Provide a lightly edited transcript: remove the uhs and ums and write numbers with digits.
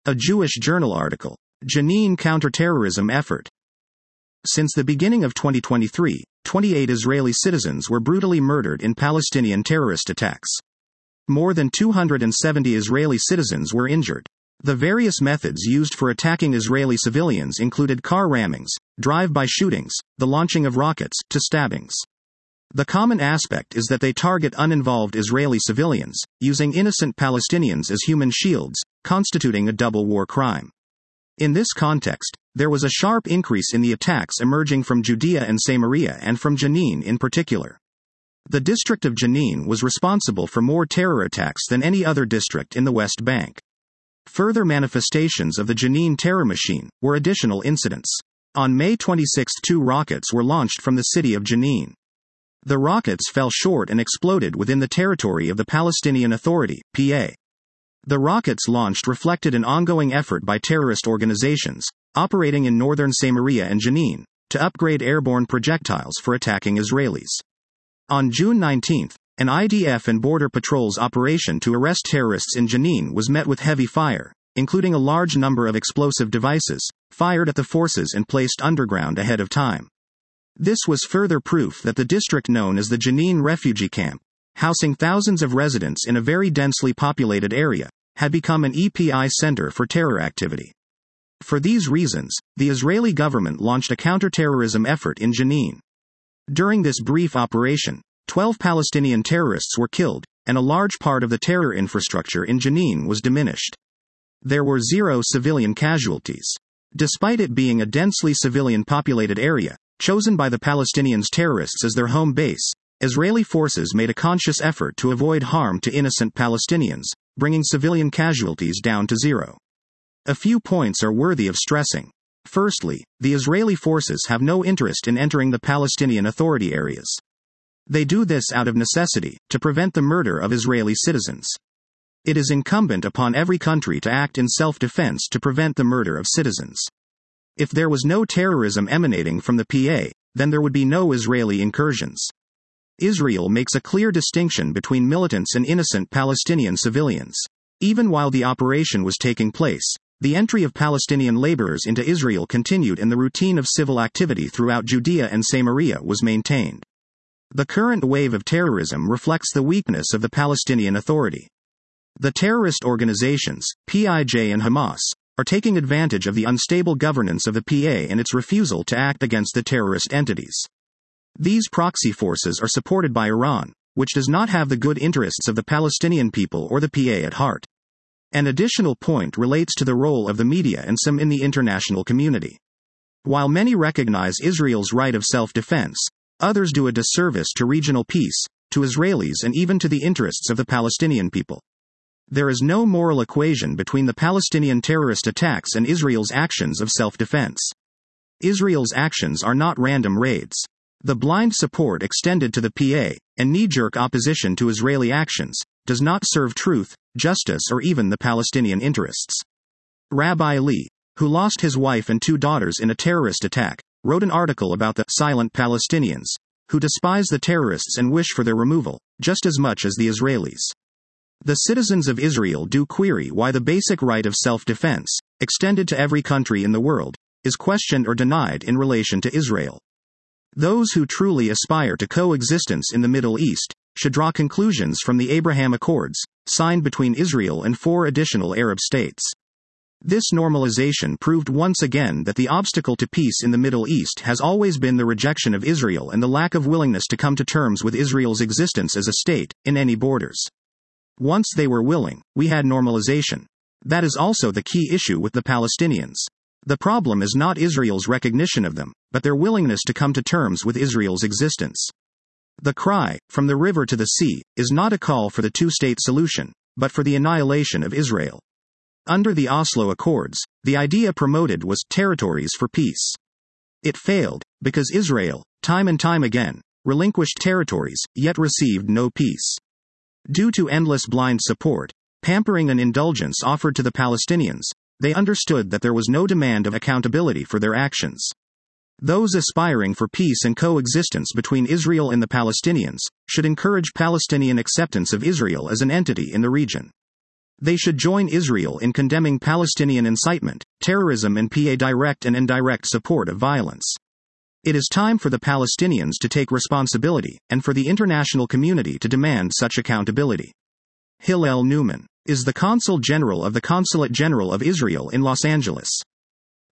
A Jewish Journal article. Jenin counterterrorism effort. Since the beginning of 2023, 28 Israeli citizens were brutally murdered in Palestinian terrorist attacks. More than 270 Israeli citizens were injured. The various methods used for attacking Israeli civilians included car rammings, drive-by shootings, the launching of rockets, to stabbings. The common aspect is that they target uninvolved Israeli civilians, using innocent Palestinians as human shields, constituting a double war crime. In this context, there was a sharp increase in the attacks emerging from Judea and Samaria and from Jenin in particular. The district of Jenin was responsible for more terror attacks than any other district in the West Bank. Further manifestations of the Jenin terror machine were additional incidents. On May 26, 2 rockets were launched from the city of Jenin. The rockets fell short and exploded within the territory of the Palestinian Authority, PA. The rockets launched reflected an ongoing effort by terrorist organizations, operating in northern Samaria and Jenin, to upgrade airborne projectiles for attacking Israelis. On June 19, an IDF and Border Patrol's operation to arrest terrorists in Jenin was met with heavy fire, including a large number of explosive devices, fired at the forces and placed underground ahead of time. This was further proof that the district known as the Jenin refugee camp, housing thousands of residents in a very densely populated area, had become an EPI center for terror activity. For these reasons, the Israeli government launched a counterterrorism effort in Jenin. During this brief operation, 12 Palestinian terrorists were killed, and a large part of the terror infrastructure in Jenin was diminished. There were 0 civilian casualties. Despite it being a densely civilian-populated area, chosen by the Palestinians terrorists as their home base, Israeli forces made a conscious effort to avoid harm to innocent Palestinians, bringing civilian casualties down to 0. A few points are worthy of stressing. Firstly, the Israeli forces have no interest in entering the Palestinian Authority areas. They do this out of necessity, to prevent the murder of Israeli citizens. It is incumbent upon every country to act in self-defense to prevent the murder of citizens. If there was no terrorism emanating from the PA, then there would be no Israeli incursions. Israel makes a clear distinction between militants and innocent Palestinian civilians. Even while the operation was taking place, the entry of Palestinian laborers into Israel continued and the routine of civil activity throughout Judea and Samaria was maintained. The current wave of terrorism reflects the weakness of the Palestinian Authority. The terrorist organizations, PIJ and Hamas, are taking advantage of the unstable governance of the PA and its refusal to act against the terrorist entities. These proxy forces are supported by Iran, which does not have the good interests of the Palestinian people or the PA at heart. An additional point relates to the role of the media and some in the international community. While many recognize Israel's right of self-defense, others do a disservice to regional peace, to Israelis and even to the interests of the Palestinian people. There is no moral equation between the Palestinian terrorist attacks and Israel's actions of self-defense. Israel's actions are not random raids. The blind support extended to the PA, and knee-jerk opposition to Israeli actions, does not serve truth, justice or even the Palestinian interests. Rabbi Lee, who lost his wife and 2 daughters in a terrorist attack, wrote an article about the silent Palestinians, who despise the terrorists and wish for their removal, just as much as the Israelis. The citizens of Israel do query why the basic right of self-defense, extended to every country in the world, is questioned or denied in relation to Israel. Those who truly aspire to coexistence in the Middle East should draw conclusions from the Abraham Accords, signed between Israel and 4 additional Arab states. This normalization proved once again that the obstacle to peace in the Middle East has always been the rejection of Israel and the lack of willingness to come to terms with Israel's existence as a state, in any borders. Once they were willing, we had normalization. That is also the key issue with the Palestinians. The problem is not Israel's recognition of them, but their willingness to come to terms with Israel's existence. The cry, from the river to the sea, is not a call for the 2-state solution, but for the annihilation of Israel. Under the Oslo Accords, the idea promoted was territories for peace. It failed, because Israel, time and time again, relinquished territories, yet received no peace. Due to endless blind support, pampering and indulgence offered to the Palestinians, they understood that there was no demand of accountability for their actions. Those aspiring for peace and coexistence between Israel and the Palestinians should encourage Palestinian acceptance of Israel as an entity in the region. They should join Israel in condemning Palestinian incitement, terrorism and PA direct and indirect support of violence. It is time for the Palestinians to take responsibility, and for the international community to demand such accountability. Hillel Newman is the Consul General of the Consulate General of Israel in Los Angeles.